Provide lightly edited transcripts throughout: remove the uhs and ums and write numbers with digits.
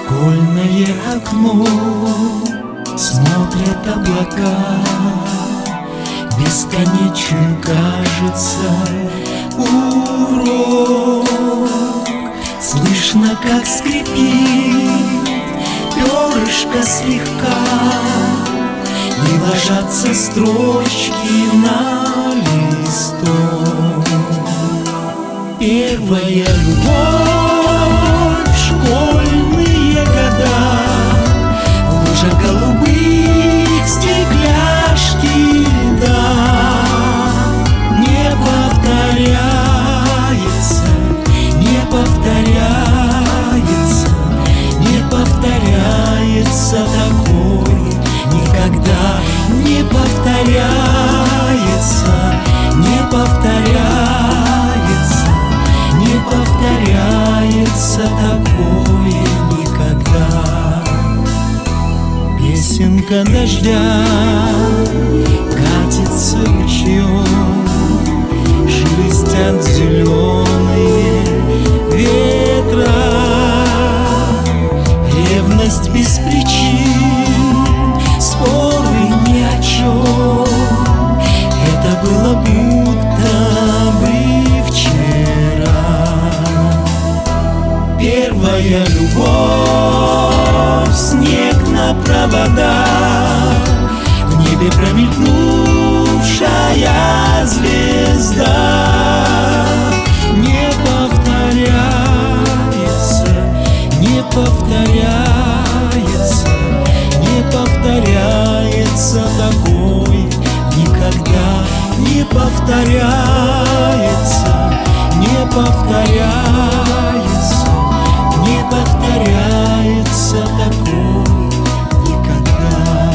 школьное окно смотрят облака. Бесконечным кажется урок. Слышно, как скрипит перышко слегка, и ложатся строчки на листок. Первая любовь, школьные года, лужа голубых, стекляшки льда. Не повторяется, не повторяется, не повторяется такое никогда. Не повторяется, не повторяется, не повторяется такое никогда. Песенка дождя катится ручьем, шелестят зеленые ветра. Ревность без причин, споры ни о чем. Это было будто бы вчера. Первая любовь, снег на проводах, в небе промелькнувшая звезда. Не повторяется, не повторяется, не повторяется такое никогда. Не повторяется, не повторяется, не повторяется такое никогда.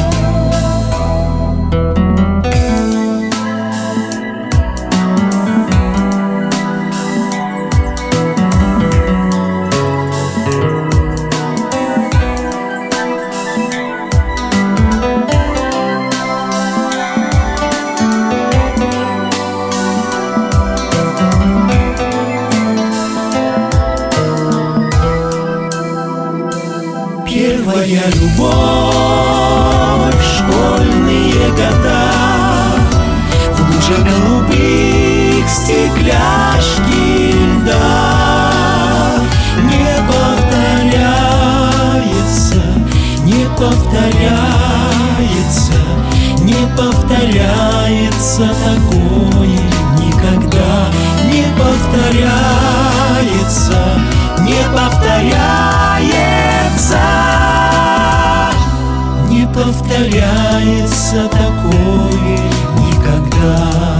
Первая любовь, школьные года, в луже голубых, стекляшки льда. Не повторяется, не повторяется, не повторяется такое никогда. Не повторяется, не повторяется, не повторяется такое никогда.